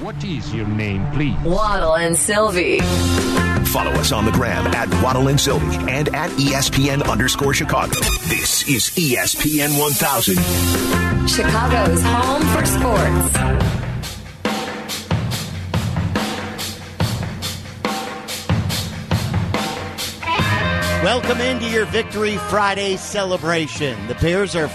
What is your name, please? Waddle and Sylvie. Follow us on the gram at Waddle and Sylvie and at ESPN_Chicago. This is ESPN 1000. Chicago's home for sports. Welcome into your Victory Friday celebration. The Bears are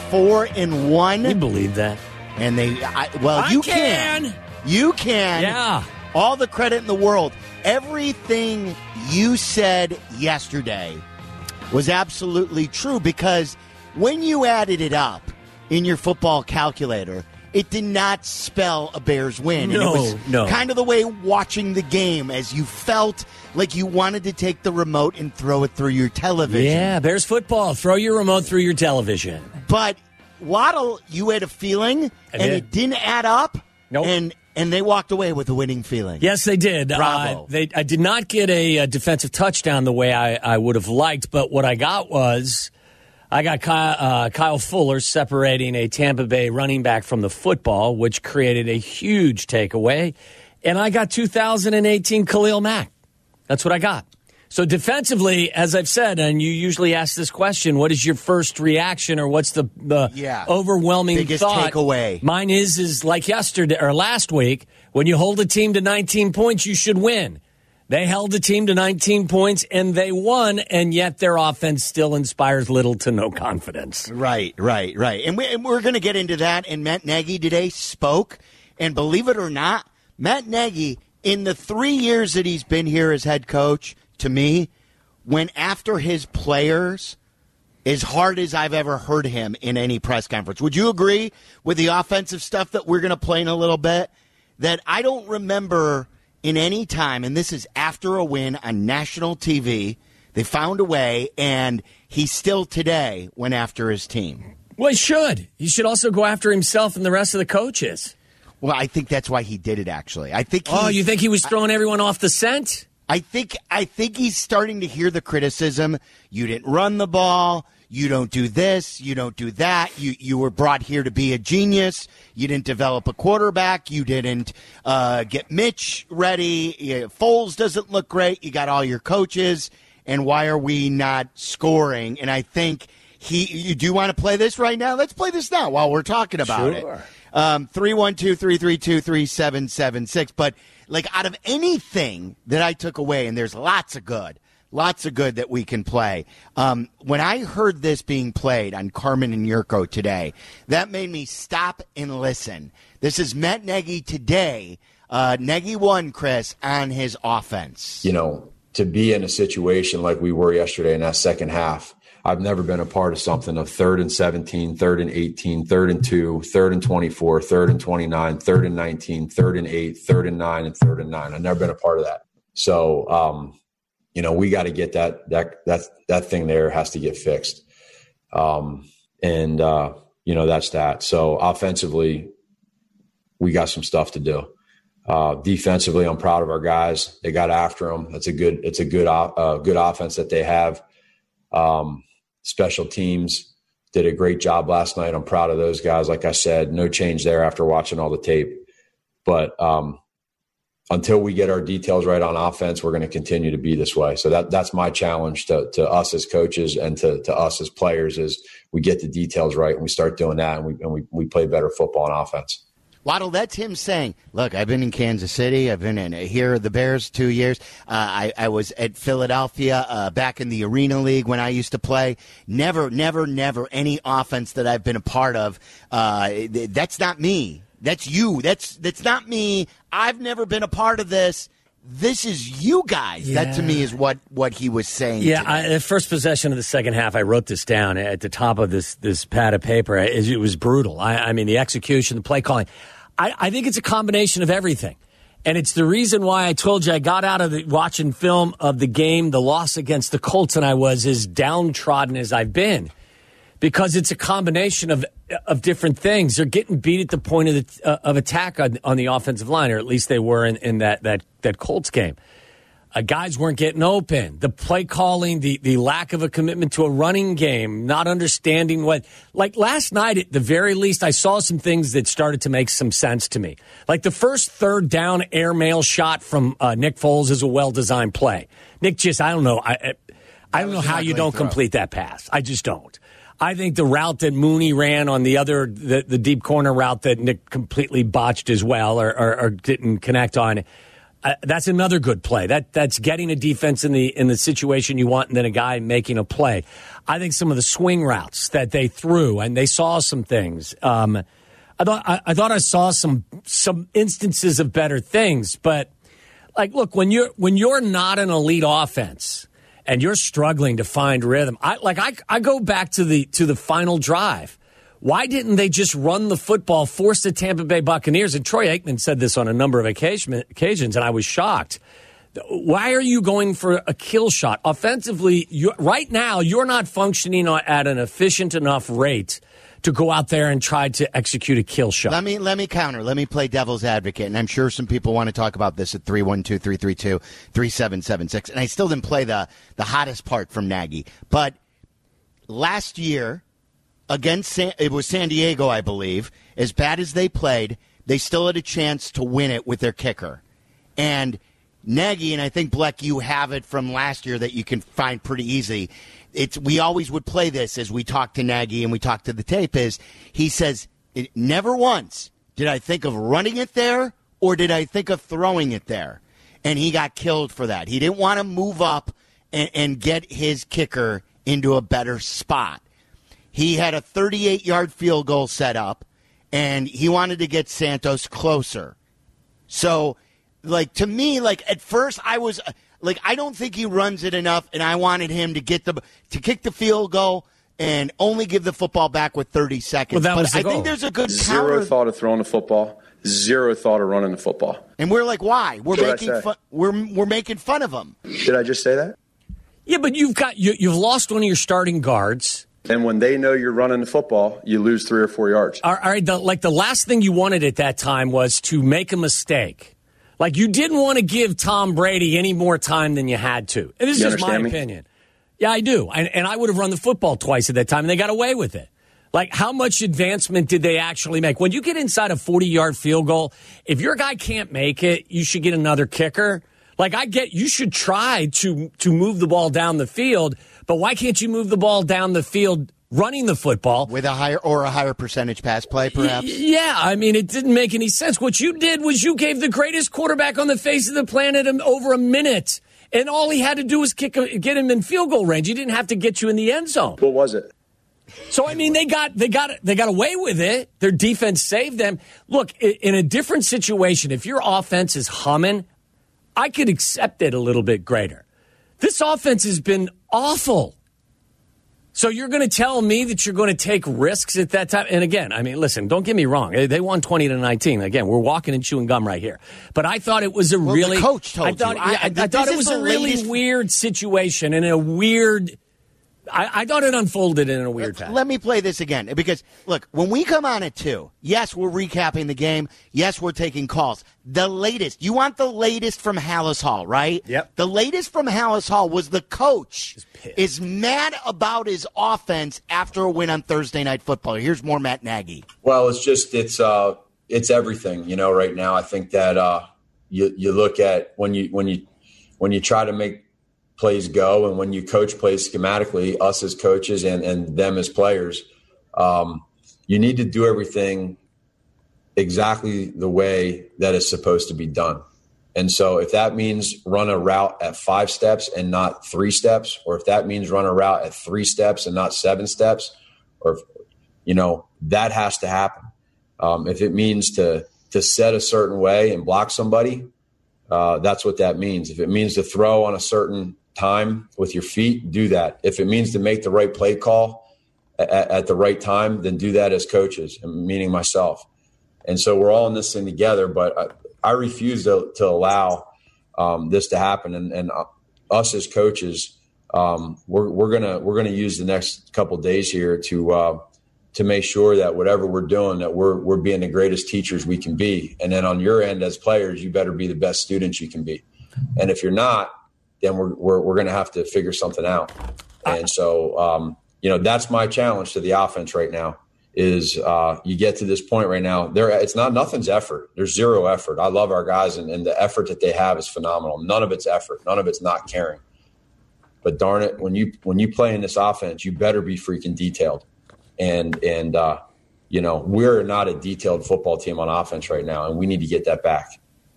4-1. You believe that? And you can. You can. Yeah. All the credit in the world. Everything you said yesterday was absolutely true, because when you added it up in your football calculator, it did not spell a Bears win. No, and it was kind of the way watching the game, as you felt like you wanted to take the remote and throw it through your television. Yeah, Bears football. Throw your remote through your television. But Waddle, you had a feeling, and it didn't add up. Nope. And they walked away with a winning feeling. Yes, they did. Bravo. I did not get a defensive touchdown the way I would have liked, but what I got was I got Kyle Fuller separating a Tampa Bay running back from the football, which created a huge takeaway. And I got 2018 Khalil Mack. That's what I got. So defensively, as I've said, and you usually ask this question, what is your first reaction, or what's the overwhelming biggest thought? Takeaway? Mine is like yesterday or last week, when you hold a team to 19 points, you should win. They held the team to 19 points, and they won, and yet their offense still inspires little to no confidence. Right. And we're going to get into that. And Matt Nagy today spoke, and believe it or not, Matt Nagy, in the 3 years that he's been here as head coach, to me, went after his players as hard as I've ever heard him in any press conference. Would you agree with the offensive stuff that we're going to play in a little bit? That I don't remember in any time, and this is after a win on national TV, they found a way, and he still today went after his team. Well, he should. He should also go after himself and the rest of the coaches. Well, I think that's why he did it, actually. You think he was throwing everyone off the scent? I think he's starting to hear the criticism. You didn't run the ball. You don't do this. You don't do that. You were brought here to be a genius. You didn't develop a quarterback. You didn't get Mitch ready. Foles doesn't look great. You got all your coaches. And why are we not scoring? And I think you do want to play this right now? Let's play this now while we're talking about it. 312-332-3776. But like, out of anything that I took away, and there's lots of good that we can play. When I heard this being played on Carmen and Yurko today, that made me stop and listen. This is Matt Nagy today. Nagy won, Chris, on his offense. You know, to be in a situation like we were yesterday in that second half, I've never been a part of something of 3rd and 17, 3rd and 18, 3rd and 2, 3rd and 24, 3rd and 29, 3rd and 19, 3rd and 8, 3rd and 9, and 3rd and 9. I've never been a part of that. So, we got to get that thing there has to get fixed. That's that. So offensively, we got some stuff to do. Defensively, I'm proud of our guys. They got after them. It's a good offense that they have. Special teams did a great job last night. I'm proud of those guys. Like I said, no change there after watching all the tape. But until we get our details right on offense, we're going to continue to be this way. So that's my challenge to us as coaches and to us as players is we get the details right and we start doing that and we play better football on offense. Waddle, that's him saying, look, I've been in Kansas City. I've been in here, the Bears, 2 years. I was at Philadelphia back in the Arena League when I used to play. Never any offense that I've been a part of. That's not me. That's you. That's not me. I've never been a part of this. This is you guys. Yeah. That to me is what he was saying. Yeah, the first possession of the second half, I wrote this down at the top of this pad of paper. It was brutal. I mean, the execution, the play calling. I think it's a combination of everything. And it's the reason why I told you I got out of watching film of the game, the loss against the Colts, and I was as downtrodden as I've been. Because it's a combination of different things. They're getting beat at the point of attack on the offensive line, or at least they were in that Colts game. Guys weren't getting open. The play calling, the lack of a commitment to a running game, not understanding what. Like last night, at the very least, I saw some things that started to make some sense to me. Like the first third down airmail shot from Nick Foles is a well-designed play. Nick just, I don't know. I don't know how you don't complete that pass. I just don't. I think the route that Mooney ran on the deep corner route that Nick completely botched as well or didn't connect on, that's another good play. That's getting a defense in the situation you want and then a guy making a play. I think some of the swing routes that they threw, and they saw some things. I thought I saw some instances of better things, but like, look, when you're not an elite offense and you're struggling to find rhythm, I go back to the final drive. Why didn't they just run the football, force the Tampa Bay Buccaneers? And Troy Aikman said this on a number of occasions, and I was shocked. Why are you going for a kill shot? Offensively, right now, you're not functioning at an efficient enough rate to go out there and try to execute a kill shot. Let me counter. Let me play devil's advocate, and I'm sure some people want to talk about this at 312-332-3776. And I still didn't play the hottest part from Nagy. But last year, against it was San Diego, I believe, as bad as they played, they still had a chance to win it with their kicker. And Nagy, and I think, Bleck, you have it from last year that you can find pretty easy. We always would play this as we talked to Nagy and we talked to the tape, he says, never once did I think of running it there or did I think of throwing it there. And he got killed for that. He didn't want to move up and get his kicker into a better spot. He had a 38-yard field goal set up, and he wanted to get Santos closer. So, to me, at first I was I don't think he runs it enough, and I wanted him to kick the field goal and only give the football back with 30 seconds. Well, but I think there's a good Zero thought of throwing the football. Zero thought of running the football. And we're like, why? We're making fun of him. Did I just say that? Yeah, but you've lost one of your starting guards. And when they know you're running the football, you lose 3 or 4 yards. All right, the last thing you wanted at that time was to make a mistake. You didn't want to give Tom Brady any more time than you had to. And this is just my opinion. Yeah, I do. And I would have run the football twice at that time, and they got away with it. How much advancement did they actually make? When you get inside a 40-yard field goal, if your guy can't make it, you should get another kicker. You should try to move the ball down the field, but why can't you move the ball down the field running the football with a higher percentage pass play, perhaps? Yeah, it didn't make any sense. What you did was you gave the greatest quarterback on the face of the planet over a minute, and all he had to do was get him in field goal range. He didn't have to get you in the end zone. What was it? So they got away with it. Their defense saved them. Look, in a different situation, if your offense is humming, I could accept it a little bit greater. This offense has been awful. So you're going to tell me that you're going to take risks at that time? And again, listen, don't get me wrong. They won 20-19. Again, we're walking and chewing gum right here. But I thought it was the coach told you. I thought it was a really weird situation and a weird. I thought it unfolded in a weird fashion. Let me play this again. Because, look, when we come on at 2, yes, we're recapping the game. Yes, we're taking calls. The latest. You want the latest from Hallis Hall, right? Yep. The latest from Hallis Hall was the coach is mad about his offense after a win on Thursday Night Football. Here's more Matt Nagy. Well, it's everything, right now. I think that you look at when you try to make plays go, and when you coach plays schematically, us as coaches and them as players, you need to do everything exactly the way that it's supposed to be done. And so if that means run a route at 5 steps and not 3 steps, or if that means run a route at 3 steps and not 7 steps, or, that has to happen. If it means to set a certain way and block somebody, that's what that means. If it means to throw on a certain time with your feet, do that. If it means to make the right play call at the right time, then do that as coaches, meaning myself. And so we're all in this thing together, but I refuse to allow this to happen. And us as coaches, we're gonna use the next couple of days here to make sure that whatever we're doing, that we're being the greatest teachers we can be. And then on your end as players, you better be the best students you can be. And if you're not, then we're going to have to figure something out. And so, that's my challenge to the offense right now is you get to this point right now. Nothing's effort. There's zero effort. I love our guys, and the effort that they have is phenomenal. None of it's effort. None of it's not caring. But darn it, when you play in this offense, you better be freaking detailed. And we're not a detailed football team on offense right now, and we need to get that back.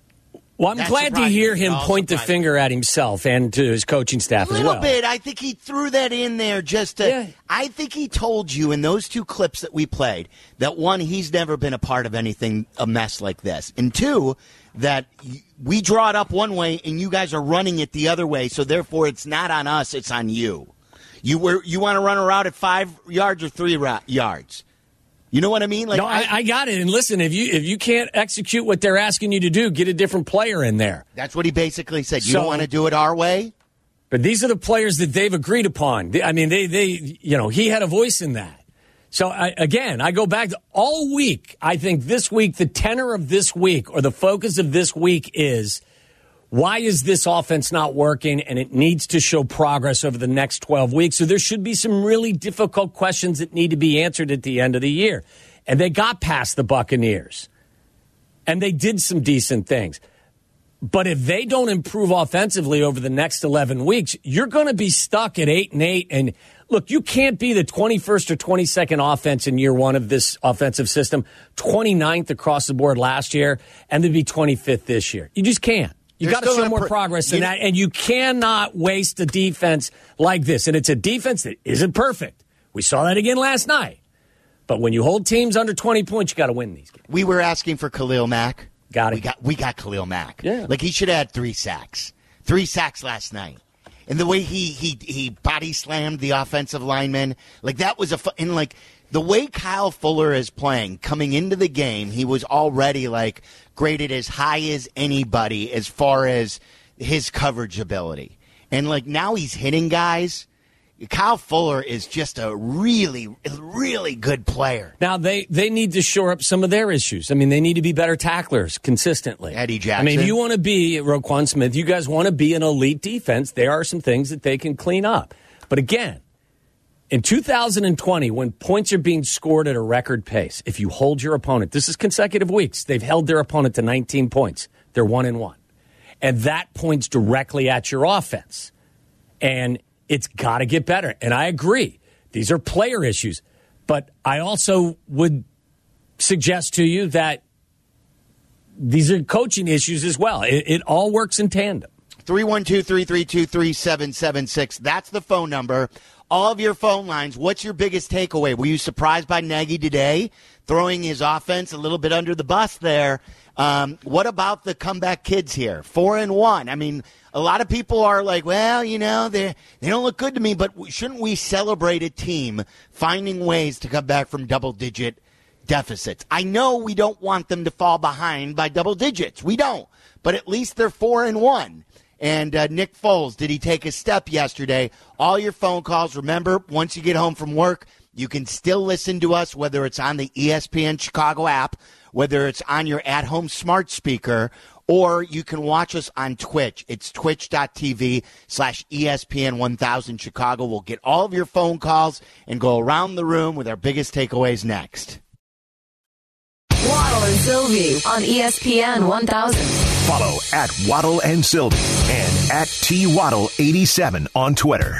Well, I'm glad to hear him point the finger at himself and to his coaching staff as well. A little bit. I think he threw that in there just to. Yeah. I think he told you in those two clips that we played that, one, he's never been a part of anything, a mess like this. And two, that we draw it up one way and you guys are running it the other way. So therefore, it's not on us, it's on you. You want to run a route at 5 yards or 3 yards. You know what I mean? No, I got it. And listen, if you can't execute what they're asking you to do, get a different player in there. That's what he basically said. You don't want to do it our way? But these are the players that they've agreed upon. I mean, he had a voice in that. So, I go back to all week. I think this week, the tenor of this week or the focus of this week is, why is this offense not working? And it needs to show progress over the next 12 weeks. So there should be some really difficult questions that need to be answered at the end of the year. And they got past the Buccaneers. And they did some decent things. But if they don't improve offensively over the next 11 weeks, you're going to be stuck at 8-8. And look, you can't be the 21st or 22nd offense in year one of this offensive system, 29th across the board last year, and then be 25th this year. You just can't. You got to show more progress than that, and you cannot waste a defense like this. And it's a defense that isn't perfect. We saw that again last night. But when you hold teams under 20 points, you got to win these games. We were asking for Khalil Mack. Got it. We got Khalil Mack. Yeah. Like, he should have had 3 sacks. 3 sacks last night. And the way he body slammed the offensive lineman, like, that was and like the way Kyle Fuller is playing coming into the game, he was already like graded as high as anybody as far as his coverage ability. And like now he's hitting guys. Kyle Fuller is just a really, really good player. Now, they need to shore up some of their issues. I mean, they need to be better tacklers consistently. Eddie Jackson. I mean, if you want to be, Roquan Smith, you guys want to be an elite defense, there are some things that they can clean up. But again, in 2020, when points are being scored at a record pace, if you hold your opponent, this is consecutive weeks, they've held their opponent to 19 points. They're 1-1. And that points directly at your offense. And it's got to get better. And I agree. These are player issues. But I also would suggest to you that these are coaching issues as well. It all works in tandem. 312-332-3776. That's the phone number. All of your phone lines, what's your biggest takeaway? Were you surprised by Nagy today, throwing his offense a little bit under the bus there? What about the comeback kids here? 4-1. I mean, a lot of people are like, well, you know, they don't look good to me, but shouldn't we celebrate a team finding ways to come back from double-digit deficits? I know we don't want them to fall behind by double digits. We don't. But at least they're 4-1. And Nick Foles, did he take a step yesterday? All your phone calls, remember, once you get home from work, you can still listen to us, whether it's on the ESPN Chicago app, whether it's on your at-home smart speaker, or you can watch us on Twitch. It's twitch.tv/ESPN1000 Chicago. We'll get all of your phone calls and go around the room with our biggest takeaways next. Waddle and Sylvie on ESPN 1000. Follow at Waddle and Sylvie and at TWaddle87 on Twitter.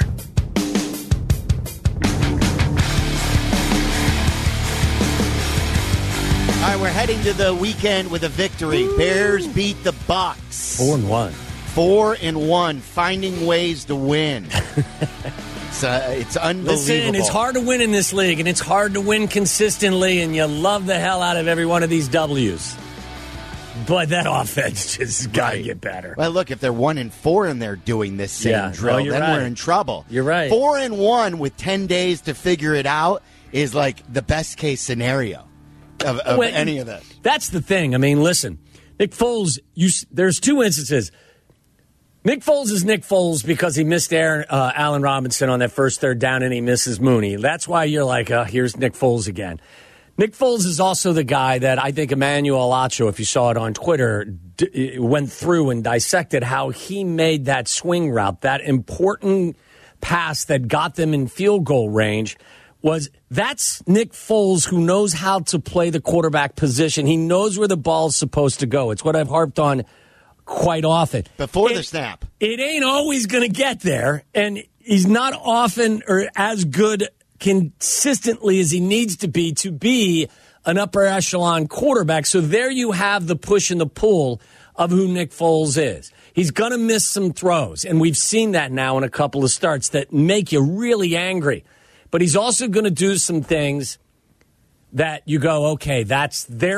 All right, we're heading to the weekend with a victory. Bears beat the Bucks. 4-1. 4-1, finding ways to win. It's unbelievable. Listen, it's hard to win in this league, and it's hard to win consistently, and you love the hell out of every one of these W's. But that offense just got to get better. Well, look, if they're 1-4 and they're doing this same drill, then we're in trouble. You're right. 4-1 with 10 days to figure it out is like the best case scenario of any of this. That's the thing. I mean, listen, Nick Foles, there's two instances. Nick Foles is Nick Foles because he missed Allen Robinson on that first third down and he misses Mooney. That's why you're like, here's Nick Foles again. Nick Foles is also the guy that I think Emmanuel Acho, if you saw it on Twitter, went through and dissected how he made that swing route, that important pass that got them in field goal range. That's Nick Foles, who knows how to play the quarterback position. He knows where the ball's supposed to go. It's what I've harped on quite often. Before the snap. It ain't always going to get there, and he's not often or as good consistently as he needs to be an upper echelon quarterback. So there you have the push and the pull of who Nick Foles is. He's going to miss some throws, and we've seen that now in a couple of starts that make you really angry. But he's also going to do some things that you go, okay, right.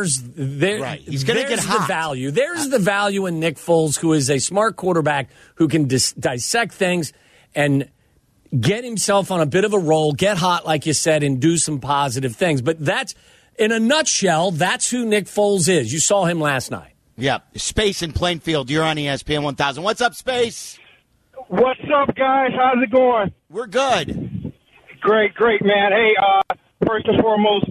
He's going to get hot. The value. There's the value in Nick Foles, who is a smart quarterback who can dissect things and get himself on a bit of a roll, get hot, like you said, and do some positive things. But that's, in a nutshell, that's who Nick Foles is. You saw him last night. Yeah. Space in Plainfield. You're on ESPN 1000. What's up, Space? What's up, guys? How's it going? We're good. Great, man. Hey, first and foremost,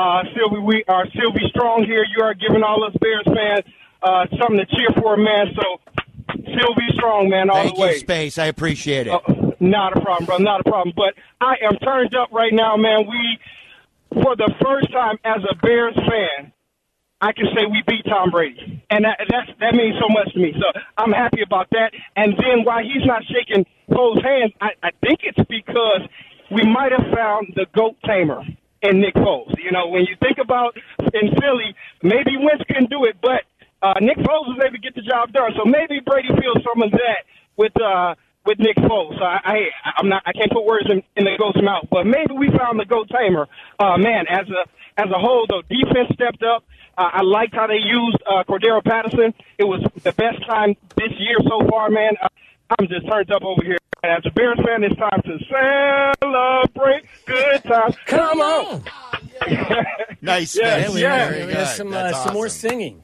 Sylvie Strong here. You are giving all us Bears fans something to cheer for, man. So, Sylvie Strong, man, all Thank the way. you, Space. I appreciate it. Not a problem, brother. Not a problem. But I am turned up right now, man. For the first time as a Bears fan, I can say we beat Tom Brady. And that means so much to me. So I'm happy about that. And then while he's not shaking Foles' hands, I think it's because we might have found the GOAT tamer in Nick Foles. You know, when you think about in Philly, maybe Wentz couldn't do it, but Nick Foles was able to get the job done. So maybe Brady feels some of that with Nick Foles. So I can't put words in the GOAT's mouth, but maybe we found the GOAT tamer. Man, as a whole, though, defense stepped up. I liked how they used Cordero Patterson. It was the best time this year so far, man. I'm just turned up over here. And as a Bears fan, it's time to celebrate good times. Come on. Nice. Yes. Some more singing.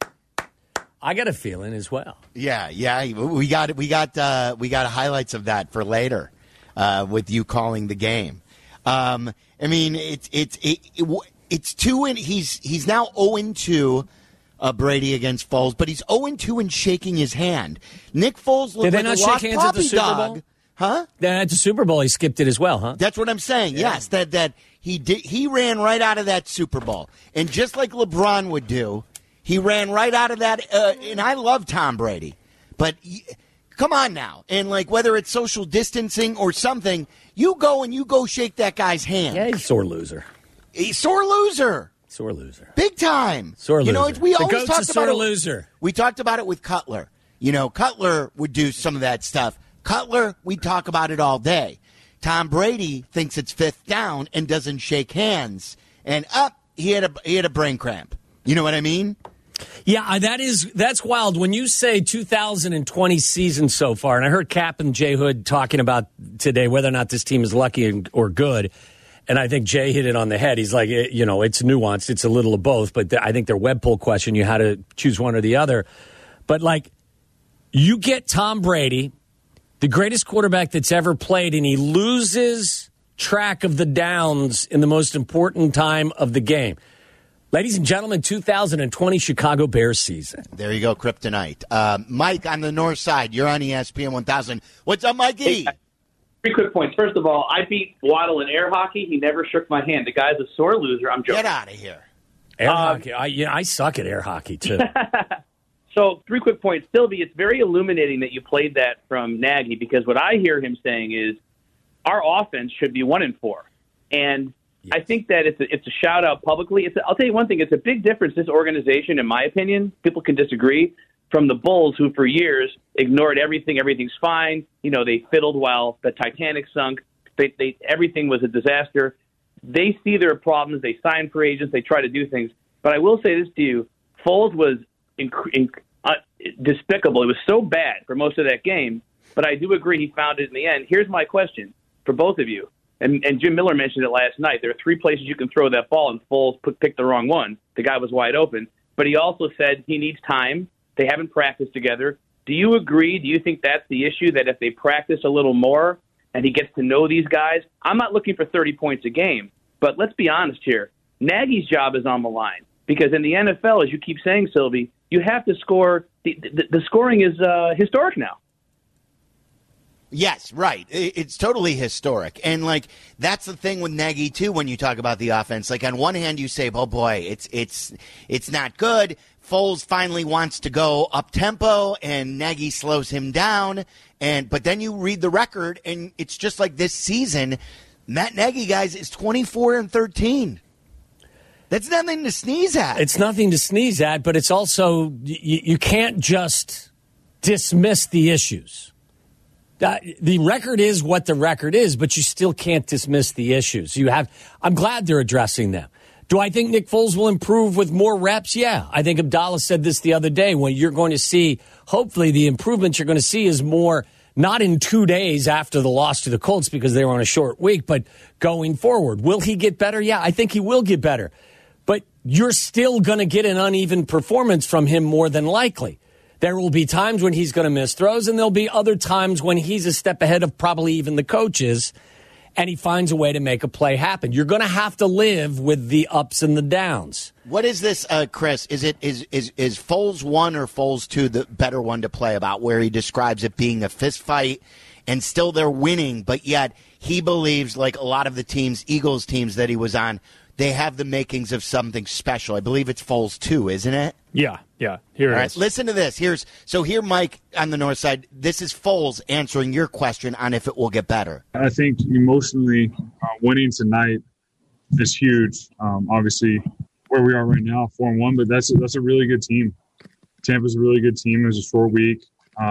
I got a feeling as well. Yeah. We got highlights of that for later, with you calling the game. I mean, it's 2 and he's now 0-2. Brady against Foles, but he's 0-2 in shaking his hand. Nick Foles looked like a lost puppy dog. Huh? Then at the Super Bowl, he skipped it as well, huh? That's what I'm saying. Yeah. Yes, that he did. He ran right out of that Super Bowl, and just like LeBron would do, he ran right out of that. And I love Tom Brady, but come on now, and like whether it's social distancing or something, you go shake that guy's hand. Yeah, he's a sore loser. Sore loser. Big time. Sore loser. You know, we always goat's talked a sore about it. Loser. We talked about it with Cutler. You know, Cutler would do some of that stuff. Cutler, we talk about it all day. Tom Brady thinks it's 5th down and doesn't shake hands. And he had a brain cramp. You know what I mean? Yeah, that's wild. When you say 2020 season so far, and I heard Cap and Jay Hood talking about today whether or not this team is lucky or good. And I think Jay hit it on the head. He's like, it's nuanced. It's a little of both. But I think their web poll question, you had to choose one or the other. But, like, you get Tom Brady, the greatest quarterback that's ever played, and he loses track of the downs in the most important time of the game. Ladies and gentlemen, 2020 Chicago Bears season. There you go, Kryptonite. Mike on the north side, you're on ESPN 1000. What's up, Mikey? Hey, 3 quick points. First of all, I beat Waddle in air hockey. He never shook my hand. The guy's a sore loser. I'm joking. Get out of here. Air hockey. I suck at air hockey, too. So 3 quick points. Sylvie, it's very illuminating that you played that from Nagy, because what I hear him saying is our offense should be 1-4. And yes. I think that it's a shout-out publicly. I'll tell you one thing. It's a big difference, this organization, in my opinion. People can disagree. From the Bulls, who for years ignored everything. Everything's fine. You know, they fiddled while the Titanic sunk. Everything was a disaster. They see their problems. They sign free agents. They try to do things. But I will say this to you. Foles was despicable. It was so bad for most of that game. But I do agree he found it in the end. Here's my question for both of you. And Jim Miller mentioned it last night. There are 3 places you can throw that ball, and Foles picked the wrong one. The guy was wide open. But he also said he needs time. They haven't practiced together. Do you agree? Do you think that's the issue, that if they practice a little more and he gets to know these guys? I'm not looking for 30 points a game, but let's be honest here. Nagy's job is on the line because in the NFL, as you keep saying, Sylvie, you have to score. The scoring is historic now. Yes, right. It's totally historic. And, like, that's the thing with Nagy, too, when you talk about the offense. Like, on one hand, you say, oh, boy, it's not good. Foles finally wants to go up-tempo, and Nagy slows him down. But then you read the record, and it's just like this season, Matt Nagy, guys, is 24-13. That's nothing to sneeze at. It's nothing to sneeze at, but it's also you can't just dismiss the issues. The record is what the record is, but you still can't dismiss the issues. I'm glad they're addressing them. Do I think Nick Foles will improve with more reps? Yeah. I think Abdallah said this the other day when you're going to see, hopefully the improvements you're going to see is more, not in 2 days after the loss to the Colts because they were on a short week, but going forward. Will he get better? Yeah, I think he will get better. But you're still going to get an uneven performance from him more than likely. There will be times when he's going to miss throws, and there'll be other times when he's a step ahead of probably even the coaches, and he finds a way to make a play happen. You're going to have to live with the ups and the downs. What is this, Chris? Is Foles 1 or Foles 2 the better one to play about, where he describes it being a fist fight and still they're winning, but yet he believes, like a lot of the teams, Eagles teams that he was on, they have the makings of something special. I believe it's Foles 2, isn't it? Yeah. Here it is. All right, listen to this. Here, Mike, on the north side. This is Foles answering your question on if it will get better. I think emotionally, winning tonight is huge. Obviously, where we are right now, 4-1, but that's a really good team. Tampa's a really good team. It was a short week.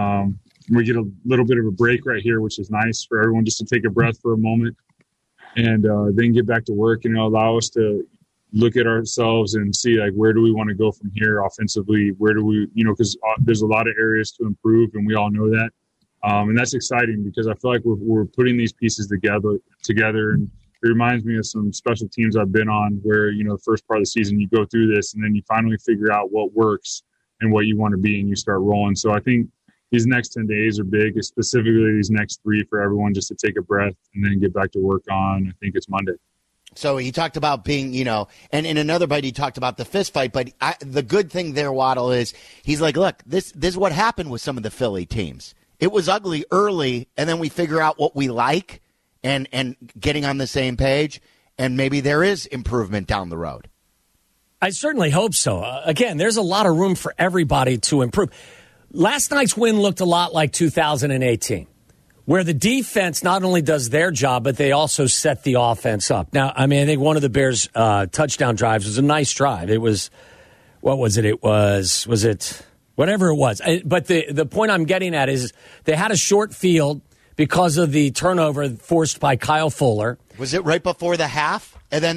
We get a little bit of a break right here, which is nice for everyone just to take a breath for a moment and then get back to work and allow us to look at ourselves and see, like, where do we want to go from here offensively? Where do we, because there's a lot of areas to improve, and we all know that. And that's exciting because I feel like we're putting these pieces together, and it reminds me of some special teams I've been on where, the first part of the season you go through this and then you finally figure out what works and what you want to be and you start rolling. So I think these next 10 days are big, specifically these next 3 for everyone just to take a breath and then get back to work on, I think it's Monday. So he talked about being, and in another bite he talked about the fist fight. But the good thing there, Waddle, is he's like, look, this is what happened with some of the Philly teams. It was ugly early, and then we figure out what we like and getting on the same page, and maybe there is improvement down the road. I certainly hope so. Again, there's a lot of room for everybody to improve. Last night's win looked a lot like 2018. Where the defense not only does their job, but they also set the offense up. Now, I think one of the Bears' touchdown drives was a nice drive. It was, what was it? Was it whatever it was? But the point I'm getting at is they had a short field because of the turnover forced by Kyle Fuller. Was it right before the half? And then,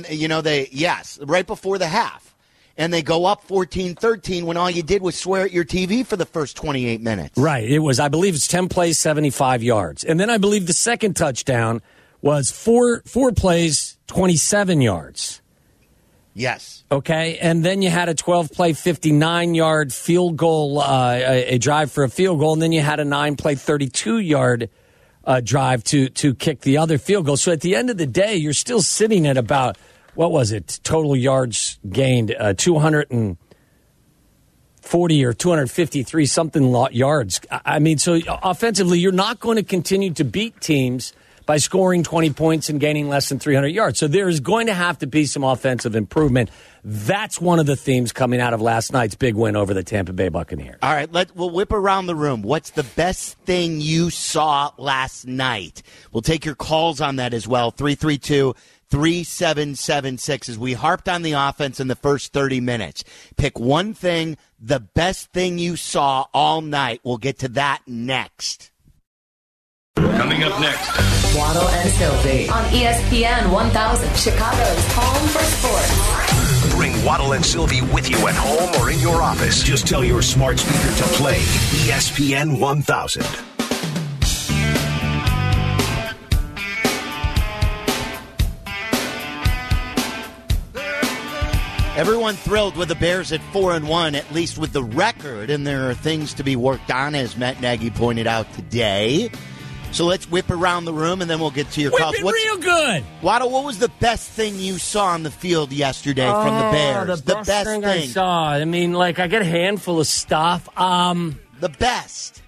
right before the half. And they go up 14-13 when all you did was swear at your TV for the first 28 minutes. Right. It was, I believe it's 10 plays, 75 yards. And then I believe the second touchdown was four plays, 27 yards. Yes. Okay. And then you had a 12-play, 59-yard field goal, a drive for a field goal. And then you had a 9-play, 32-yard drive to kick the other field goal. So at the end of the day, you're still sitting at about, what was it, total yards gained, 240 or 253 something yards. So offensively, you're not going to continue to beat teams by scoring 20 points and gaining less than 300 yards. So there is going to have to be some offensive improvement. That's one of the themes coming out of last night's big win over the Tampa Bay Buccaneers. All right, we'll whip around the room. What's the best thing you saw last night? We'll take your calls on that as well, 332-3776, as we harped on the offense in the first 30 minutes. Pick one thing, the best thing you saw all night. We'll get to that next. Coming up next. Waddle and Sylvie on ESPN 1000, Chicago's home for sports. Bring Waddle and Sylvie with you at home or in your office. Just tell your smart speaker to play ESPN 1000. Everyone thrilled with the Bears at 4-1, at least with the record, and there are things to be worked on, as Matt Nagy pointed out today. So let's whip around the room, and then we'll get to your calls. Whip it real good. Waddle, what was the best thing you saw on the field yesterday from the Bears? The best thing I saw. I mean, like, I get a handful of stuff. The best.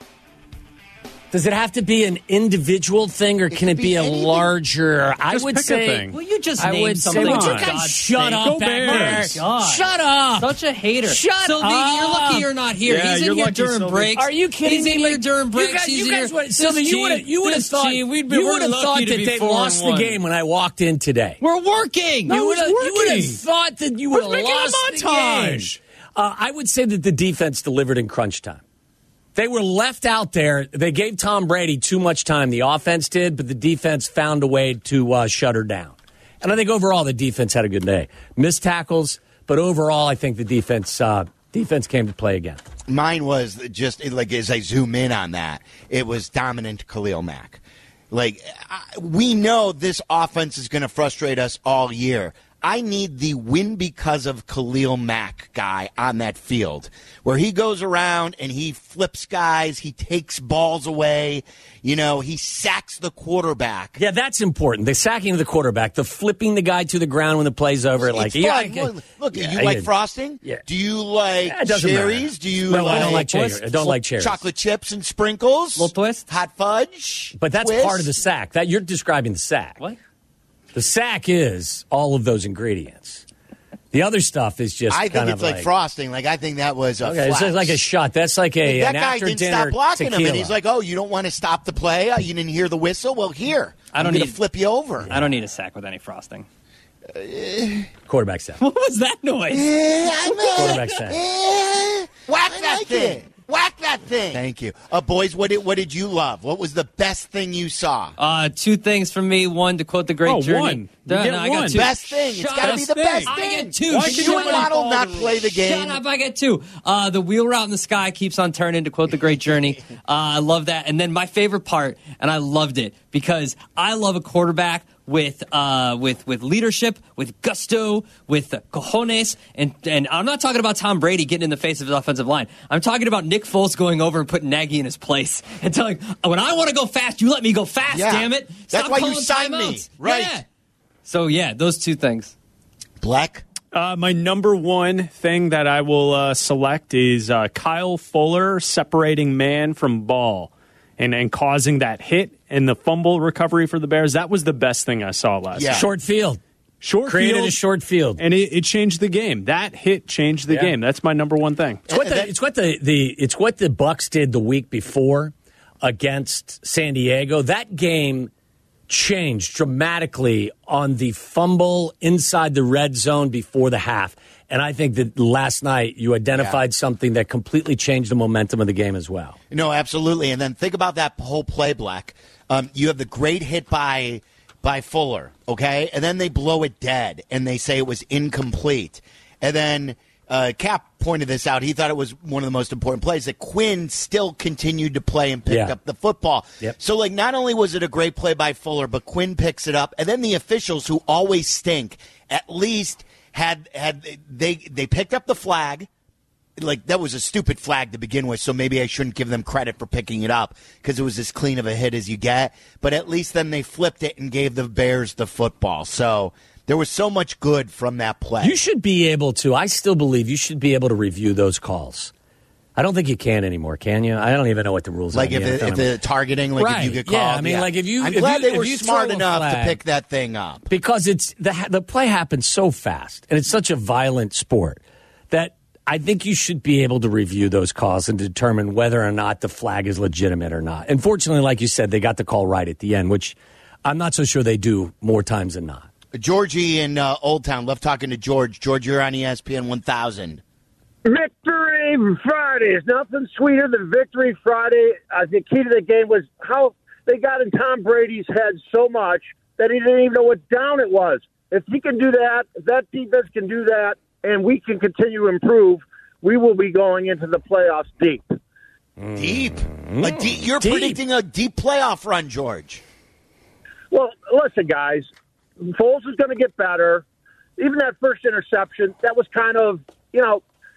Does it have to be an individual thing, or can it be a anything. larger? I Just would pick a say. thing. Will you just I name would something? say, would you for guys God's shut sake? up Go back Bears. there? God. Shut up! Such a hater. Shut Sylvie, up! you're lucky you're not here. Yeah, He's in you're here lucky, during Sylvie. breaks. Are you kidding He's me? in here Like, during breaks. You guys He's Sylvie, you would have thought we'd you would have thought that they lost the game when I walked in today. We're working. You would have working. thought that you would have making a lost the game. montage. I would say that the defense delivered in crunch time. They were left out there. They gave Tom Brady too much time. The offense did, but the defense found a way to shut her down. And I think overall the defense had a good day. Missed tackles, but overall I think the defense came to play again. Mine was just like as I zoom in on that, it was dominant Khalil Mack. Like we know this offense is going to frustrate us all year. I need the win because of Khalil Mack guy on that field where he goes around and he flips guys, he takes balls away, he sacks the quarterback. Yeah, that's important. The sacking of the quarterback, the flipping the guy to the ground when the play's over. Look, you like frosting? Yeah. Do you like it doesn't cherries? matter. Do you I don't like cherries. I don't like cherries. Chocolate chips and sprinkles? Little twist? Hot fudge? But that's twist? part of the sack. That you're describing the sack. What? The sack is all of those ingredients. The other stuff is just I think kind it's of like frosting. Like I think that was a okay, flex. it's like a shot. That's like a that an guy after didn't dinner stop blocking tequila. him, and he's like, "Oh, you don't want to stop the play? You didn't hear the whistle? Well, here, I don't I'm gonna need- flip you over." I don't need a sack with any frosting. Quarterback sack. What was that noise? Quarterback sack. Whack that thing! Whack that thing! Thank you, boys. What did you love? What was the best thing you saw? Two things from me. One, to quote the great Journey. one. You get I got one. two. Best thing. It's Shut got to up. be the best I thing. get two. Why Can should you Shut and up. Waddle not play the game? Shut up, I get two. The wheel route in the sky keeps on turning, to quote the great Journey. I love that. And then my favorite part, and I loved it, because I love a quarterback with leadership, with gusto, with cojones, and I'm not talking about Tom Brady getting in the face of his offensive line. I'm talking about Nick Foles going over and putting Nagy in his place and telling, when I want to go fast, you let me go fast, Yeah. damn it. That's Stop why you calling signed me. timeouts. Right. Yeah. So, yeah, those two things. Black. My number one thing that I will select is Kyle Fuller separating man from ball and causing that hit and the fumble recovery for the Bears. That was the best thing I saw last night. Short field. Created field, a short field. and it changed the game. That hit changed the game. That's my number one thing. It's what the Bucs did the week before against San Diego. That game changed dramatically on the fumble inside the red zone before the half. And I think that last night you identified something that completely changed the momentum of the game as well. No, absolutely. And then think about that whole play, Black. You have the great hit by Fuller, okay? And then they blow it dead, and they say it was incomplete. And then Cap pointed this out. He thought it was one of the most important plays, that Quinn still continued to play and picked up the football. Yep. So, like, not only was it a great play by Fuller, but Quinn picks it up. And then the officials, who always stink, at least they picked up the flag. Like, that was a stupid flag to begin with, so maybe I shouldn't give them credit for picking it up because it was as clean of a hit as you get. But at least then they flipped it and gave the Bears the football. So there was so much good from that play. You should be able to, I still believe you should be able to review those calls. I don't think you can anymore, can you? I don't even know what the rules are. Like if the targeting, like if you get called. Yeah, I mean, like if you. I'm if glad you, they were if you smart throw a enough flag, to pick that thing up. Because it's the play happens so fast, and it's such a violent sport that I think you should be able to review those calls and determine whether or not the flag is legitimate or not. Unfortunately, like you said, they got the call right at the end, which I'm not so sure they do more times than not. Georgie in Old Town. Love talking to George. George, you're on ESPN 1000. Victory Friday. There's nothing sweeter than Victory Friday. The key to the game was how they got in Tom Brady's head so much that he didn't even know what down it was. If he can do that, if that defense can do that, and we can continue to improve, we will be going into the playoffs deep. Deep? You're predicting a deep playoff run, George. Well, listen, guys. Foles is going to get better. Even that first interception, that was kind of,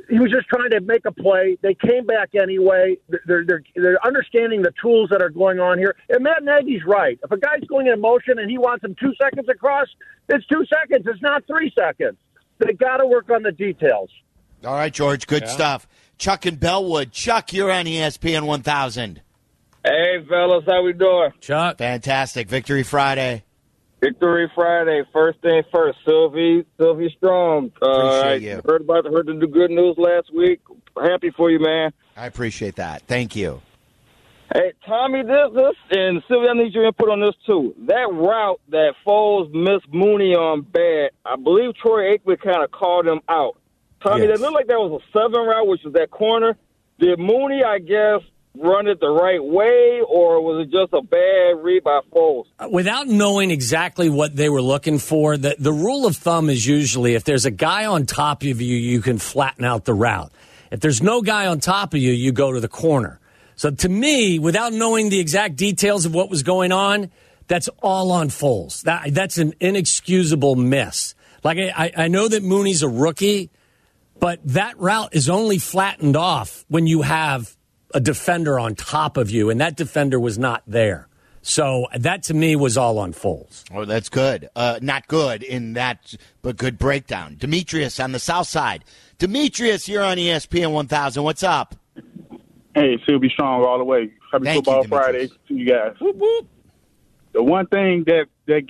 he was just trying to make a play. They came back anyway. They're understanding the tools that are going on here. And Matt Nagy's right. If a guy's going in motion and he wants him 2 seconds across, it's 2 seconds. It's not 3 seconds. They got to work on the details. All right, George, good stuff. Chuck in Bellwood. Chuck, you're on ESPN 1000. Hey, fellas, how we doing? Chuck. Fantastic. Victory Friday. Victory Friday. First thing first, Sylvie Strong. Appreciate you. Heard the good news last week. Happy for you, man. I appreciate that. Thank you. Hey, Tommy, this and Sylvie, I need your input on this too. That route that Foles missed Mooney on bad, I believe Troy Aikman kind of called him out. Tommy, That looked like that was a 7 route, which was that corner. Did Mooney, I guess, run it the right way, or was it just a bad read by Foles? Without knowing exactly what they were looking for, the rule of thumb is usually if there's a guy on top of you, you can flatten out the route. If there's no guy on top of you, you go to the corner. So to me, without knowing the exact details of what was going on, that's all on Foles. That's an inexcusable miss. Like, I know that Mooney's a rookie, but that route is only flattened off when you have a defender on top of you, and that defender was not there. So that, to me, was all on Foles. Oh, that's good. Not good in that, but good breakdown. Demetrius on the south side. Demetrius, you're on ESPN 1000. What's up? Hey, Sylvie Strong all the way. Happy Thank Football you, Friday to you guys. Whoop, whoop. The one thing that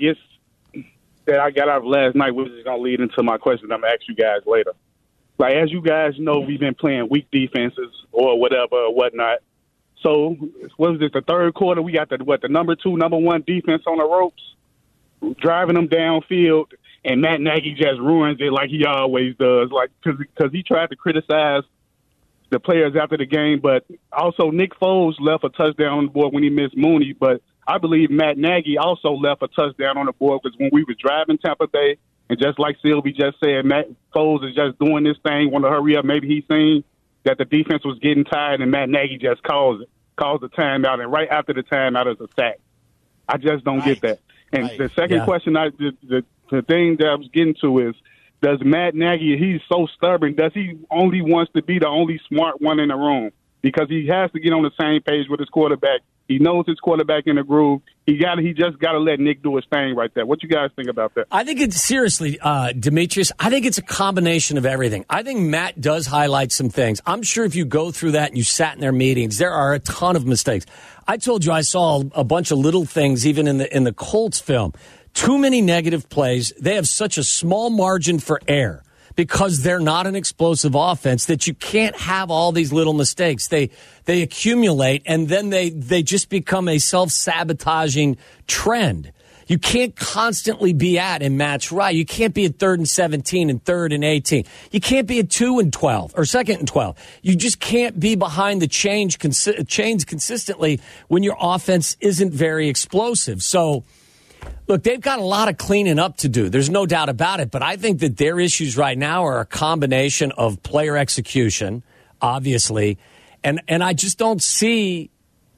I got out of last night, which is going to lead into my question I'm going to ask you guys later. Like, as you guys know, we've been playing weak defenses or whatever or whatnot. So, what was it, the third quarter? We got the number 2, number 1 defense on the ropes, driving them downfield, and Matt Nagy just ruins it like he always does, like because he tried to criticize the players after the game, but also Nick Foles left a touchdown on the board when he missed Mooney, but I believe Matt Nagy also left a touchdown on the board because when we were driving Tampa Bay, and just like Sylvie just said, Matt Foles is just doing this thing, want to hurry up. Maybe he's seen that the defense was getting tired, and Matt Nagy just calls the timeout, and right after the timeout is a sack. I just don't get that. And the second question, the thing that I was getting to is, does Matt Nagy, he's so stubborn, does he only wants to be the only smart one in the room? Because he has to get on the same page with his quarterback. He knows his quarterback in the groove. He just got to let Nick do his thing right there. What you guys think about that? I think it's seriously, Demetrius, I think it's a combination of everything. I think Matt does highlight some things. I'm sure if you go through that and you sat in their meetings, there are a ton of mistakes. I told you I saw a bunch of little things even in the Colts film. Too many negative plays. They have such a small margin for error because they're not an explosive offense that you can't have all these little mistakes. They accumulate, and then they just become a self-sabotaging trend. You can't constantly be at and match right. You can't be at 3rd and 17 and 3rd and 18. You can't be at 2 and 12 or 2nd and 12. You just can't be behind the chains consistently when your offense isn't very explosive. So, look, they've got a lot of cleaning up to do. There's no doubt about it. But I think that their issues right now are a combination of player execution, obviously, and I just don't see,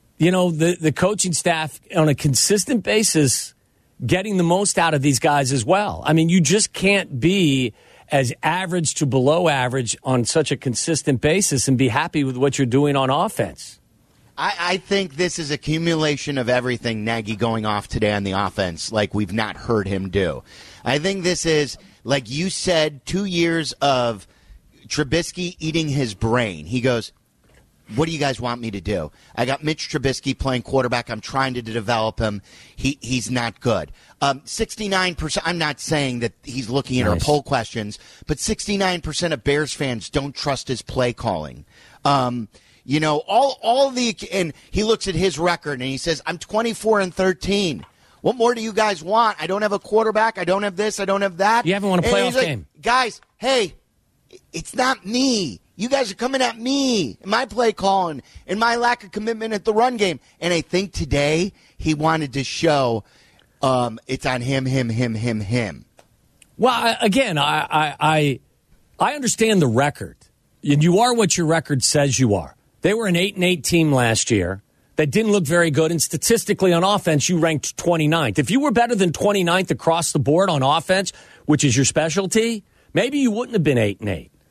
the coaching staff on a consistent basis getting the most out of these guys as well. I mean, you just can't be as average to below average on such a consistent basis and be happy with what you're doing on offense. I think this is accumulation of everything Nagy going off today on the offense like we've not heard him do. I think this is, like you said, 2 years of Trubisky eating his brain. He goes, what do you guys want me to do? I got Mitch Trubisky playing quarterback. I'm trying to develop him. He's not good. 69%, I'm not saying that he's looking at our poll questions, but 69% of Bears fans don't trust his play calling. And he looks at his record and he says, I'm 24-13. What more do you guys want? I don't have a quarterback. I don't have this. I don't have that. You haven't won a playoff game. Guys, hey, it's not me. You guys are coming at me, my play calling, and my lack of commitment at the run game. And I think today he wanted to show it's on him. Well, again, I understand the record. You are what your record says you are. They were an 8-8 team last year that didn't look very good, and statistically on offense, you ranked 29th. If you were better than 29th across the board on offense, which is your specialty, maybe you wouldn't have been 8-8.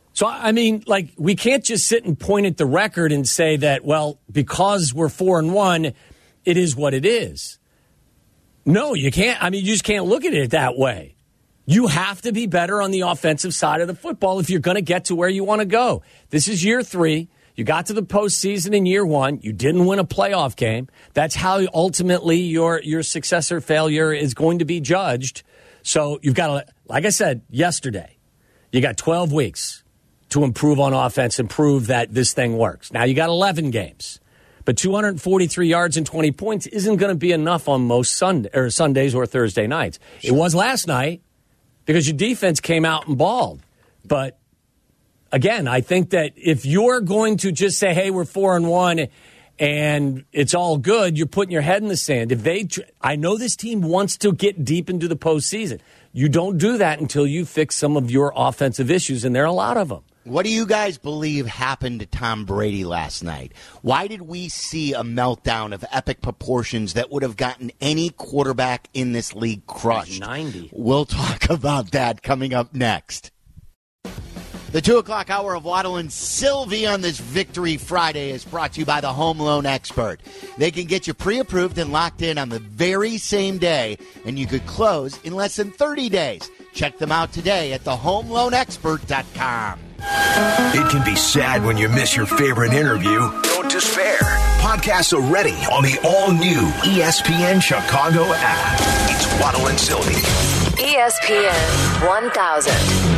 So, I mean, like, we can't just sit and point at the record and say that, well, because we're 4-1, it is what it is. No, you can't. I mean, you just can't look at it that way. You have to be better on the offensive side of the football if you're going to get to where you want to go. This is year 3. You got to the postseason in year 1. You didn't win a playoff game. That's how ultimately your success or failure is going to be judged. So you've got to, like I said yesterday, you got 12 weeks to improve on offense and prove that this thing works. Now you got 11 games, but 243 yards and 20 points isn't going to be enough on most Sundays or Thursday nights. Sure. It was last night because your defense came out and balled. But again, I think that if you're going to just say, hey, we're 4-1 and it's all good, you're putting your head in the sand. I know this team wants to get deep into the postseason. You don't do that until you fix some of your offensive issues, and there are a lot of them. What do you guys believe happened to Tom Brady last night? Why did we see a meltdown of epic proportions that would have gotten any quarterback in this league crushed? 90. We'll talk about that coming up next. The 2 o'clock hour of Waddle and Sylvie on this Victory Friday is brought to you by the Home Loan Expert. They can get you pre-approved and locked in on the very same day, and you could close in less than 30 days. Check them out today at thehomeloanexpert.com. It can be sad when you miss your favorite interview. Don't despair. Podcasts are ready on the all-new ESPN Chicago app. It's Waddle and Sylvie. ESPN 1000.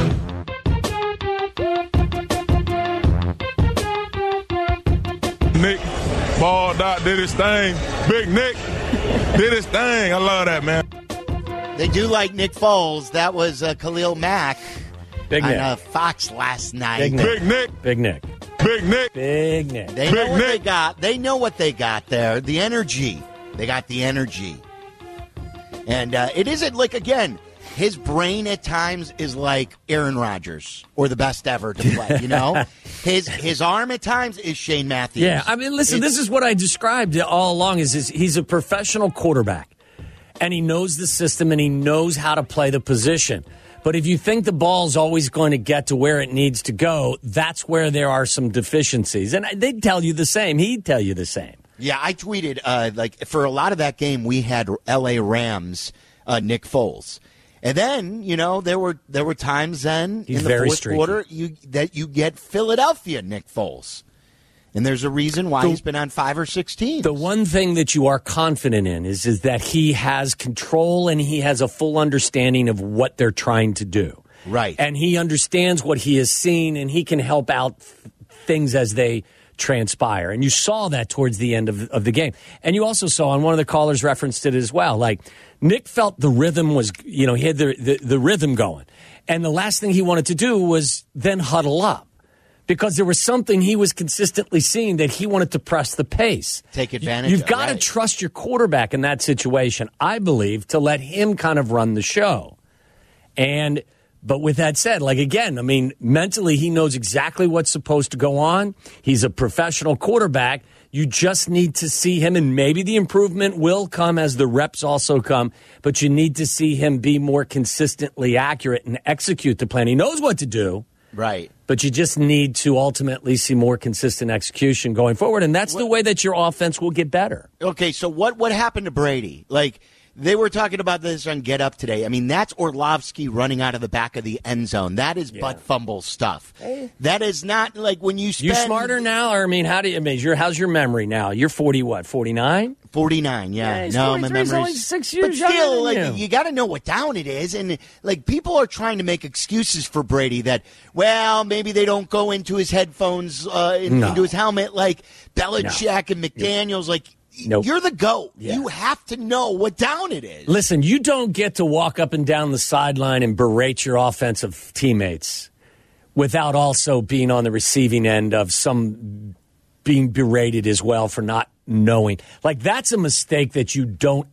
Nick balled out, did his thing. Big Nick did his thing. I love that, man. They do like Nick Foles. That was Khalil Mack Big Nick. on Fox last night. Big Nick. Big Nick. Big Nick. Big Nick. Big Nick. They know what they got. They know what they got there. The energy. They got the energy. And it isn't like, again, his brain at times is like Aaron Rodgers or the best ever to play, you know? His arm at times is Shane Matthews. Yeah, I mean, listen, this is what I described all along is he's a professional quarterback, and he knows the system, and he knows how to play the position. But if you think the ball's always going to get to where it needs to go, that's where there are some deficiencies. And they'd tell you the same. He'd tell you the same. Yeah, I tweeted, like, for a lot of that game, we had L.A. Rams Nick Foles. And then, you know, there were times then in the fourth quarter that you get Philadelphia Nick Foles. And there's a reason why he's been on 5 or 6 teams. The one thing that you are confident in is that he has control and he has a full understanding of what they're trying to do. Right. And he understands what he has seen, and he can help out things as they transpire. And you saw that towards the end of the game. And you also saw, and one of the callers referenced it as well, like Nick felt the rhythm was, you know, he had the rhythm going. And the last thing he wanted to do was then huddle up, because there was something he was consistently seeing that he wanted to press the pace. Take advantage You've of got to right. trust your quarterback in that situation, I believe, to let him kind of run the show. But with that said, like, again, I mean, mentally he knows exactly what's supposed to go on. He's a professional quarterback. You just need to see him, and maybe the improvement will come as the reps also come, but you need to see him be more consistently accurate and execute the plan. He knows what to do. Right. But you just need to ultimately see more consistent execution going forward, and that's the way that your offense will get better. Okay, so what happened to Brady? Like, they were talking about this on Get Up today. I mean, that's Orlovsky running out of the back of the end zone. That is butt fumble stuff. That is not like when you spend... You smarter now? Or, I mean, how's your memory now? You're 40 what, 49? 49, yeah. No, my memory's only 6 years younger still, than like, you got to know what down it is. And, like, people are trying to make excuses for Brady that, well, maybe they don't go into his headphones, into his helmet like Belichick and McDaniels. Like, Nope. You're the GOAT. Yeah. You have to know what down it is. Listen, you don't get to walk up and down the sideline and berate your offensive teammates without also being on the receiving end of some being berated as well for not knowing. Like, that's a mistake that you don't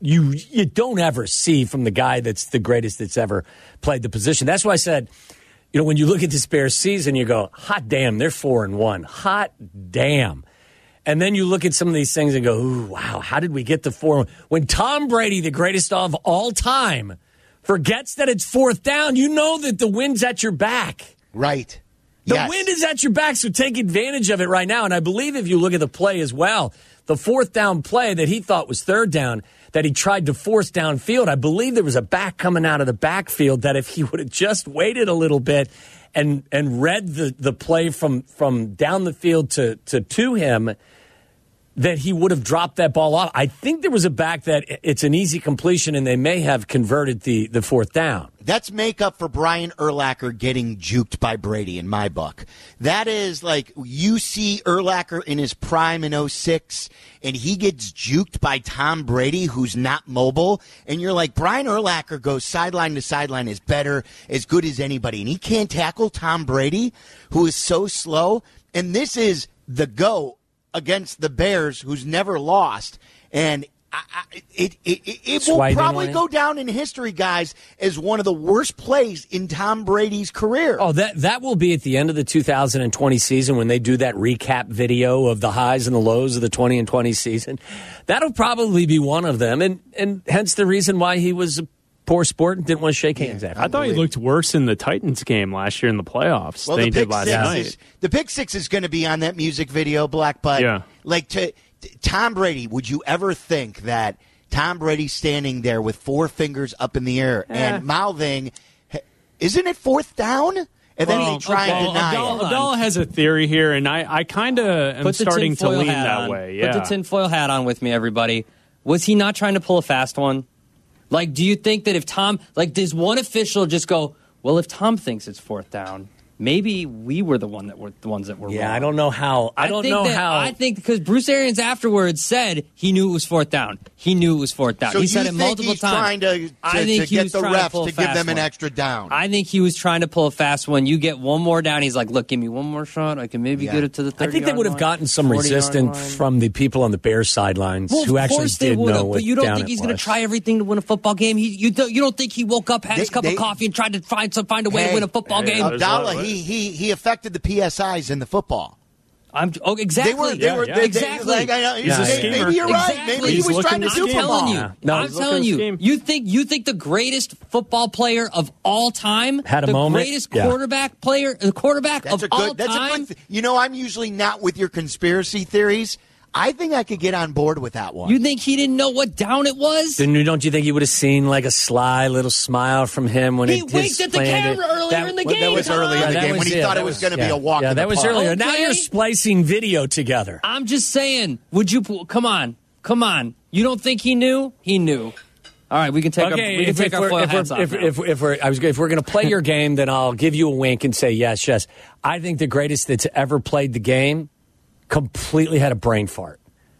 ever see from the guy that's the greatest that's ever played the position. That's why I said, you know, when you look at this Bears season, you go, hot damn, they're 4-1. Hot damn. And then you look at some of these things and go, ooh, wow, how did we get to 4-1? When Tom Brady, the greatest of all time, forgets that it's fourth down, you know that the wind's at your back. Right. The Yes. wind is at your back, so take advantage of it right now. And I believe if you look at the play as well, the fourth down play that he thought was third down, that he tried to force downfield, I believe there was a back coming out of the backfield that if he would have just waited a little bit and read the play from down the field to him, that he would have dropped that ball off. I think there was a back that it's an easy completion, and they may have converted the fourth down. That's makeup for Brian Urlacher getting juked by Brady in my book. That is like you see Urlacher in his prime in 06, and he gets juked by Tom Brady, who's not mobile, and you're like, Brian Urlacher goes sideline to sideline, is better, as good as anybody, and he can't tackle Tom Brady, who is so slow, and this is the GOAT against the Bears, who's never lost, and it will probably go down in history, guys, as one of the worst plays in Tom Brady's career. Oh, that will be at the end of the 2020 season when they do that recap video of the highs and the lows of the 20 and 20 season. That'll probably be one of them, and hence the reason why he was a poor sport and didn't want to shake hands after. I thought he looked worse in the Titans game last year in the playoffs than he did last night. The pick six is going to be on that music video, Black, but like Tom Brady, would you ever think that Tom Brady standing there with four fingers up in the air and mouthing, isn't it fourth down? And then he tried to deny it. Abdallah has a theory here, and I kind of am starting to lean that way. Yeah. Put the tinfoil hat on with me, everybody. Was he not trying to pull a fast one? Like, do you think that if Tom, like, does one official just go, well, if Tom thinks it's fourth down, maybe we were the ones that were wrong. I don't know how. I think because Bruce Arians afterwards said he knew it was fourth down. He knew it was fourth down. So he said it multiple times. I think he get was the trying refs to pull a to give fast them an one. extra down. I think he was trying to pull a fast one. You get one more down. He's like, look, give me one more shot. I can maybe get it to the 30-yard I think they would have gotten some resistance from the people on the Bears sidelines who actually did know what but you don't down think he's it going to was. try everything to win a football game? You don't think he woke up, had his cup of coffee, and tried to find a way to win a football game? Abdallah, he affected the PSIs in the football. Exactly. They were exactly. Maybe you're right. Exactly. Maybe he was trying to do I'm telling you. You think the greatest football player of all time had a the moment? Greatest quarterback of all time. I'm usually not with your conspiracy theories. I think I could get on board with that one. You think he didn't know what down it was? Don't you think you would have seen like a sly little smile from him when he winked at the camera earlier in the game? That was earlier in the game when he thought it was going to be a walk. Yeah, that was earlier. Okay. Now you're splicing video together. I'm just saying. Come on. You don't think he knew? He knew. All right, we can take our foil hats off. If we're going to play your game, then I'll give you a wink and say yes. I think the greatest that's ever played the game completely had a brain fart.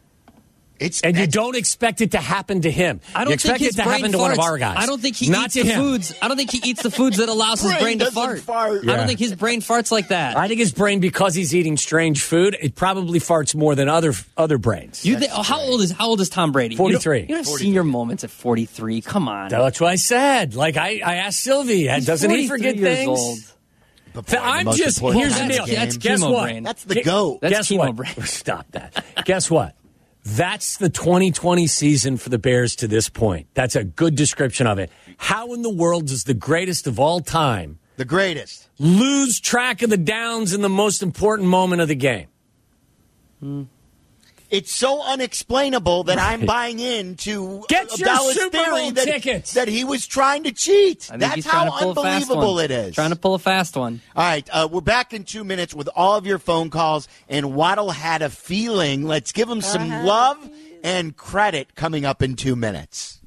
And you don't expect it to happen to him. I don't you expect think his it to brain happen to farts. one of our guys. I don't think he Not eats to the him. foods. I don't think he eats the foods that allows his brain to fart. Yeah. I don't think his brain farts like that. I think his brain, because he's eating strange food, it probably farts more than other brains. How old is Tom Brady? 43. You don't have senior moments at 43. Come on. That's what I said. Like I asked Sylvie, doesn't he forget things? Old. Here's the deal. Guess what? Brain. That's the GOAT. That's Guess what? brain. Stop that. Guess what? That's the 2020 season for the Bears to this point. That's a good description of it. How in the world does the greatest of all time, the greatest, lose track of the downs in the most important moment of the game? It's so unexplainable that I'm buying into Get your Abdallah's Super theory Bowl tickets. that he was trying to cheat. I think That's he's trying how to pull a fast unbelievable one. it is. Trying to pull a fast one. All right, we're back in 2 minutes with all of your phone calls, and Waddle had a feeling. Let's give him some love and credit coming up in 2 minutes.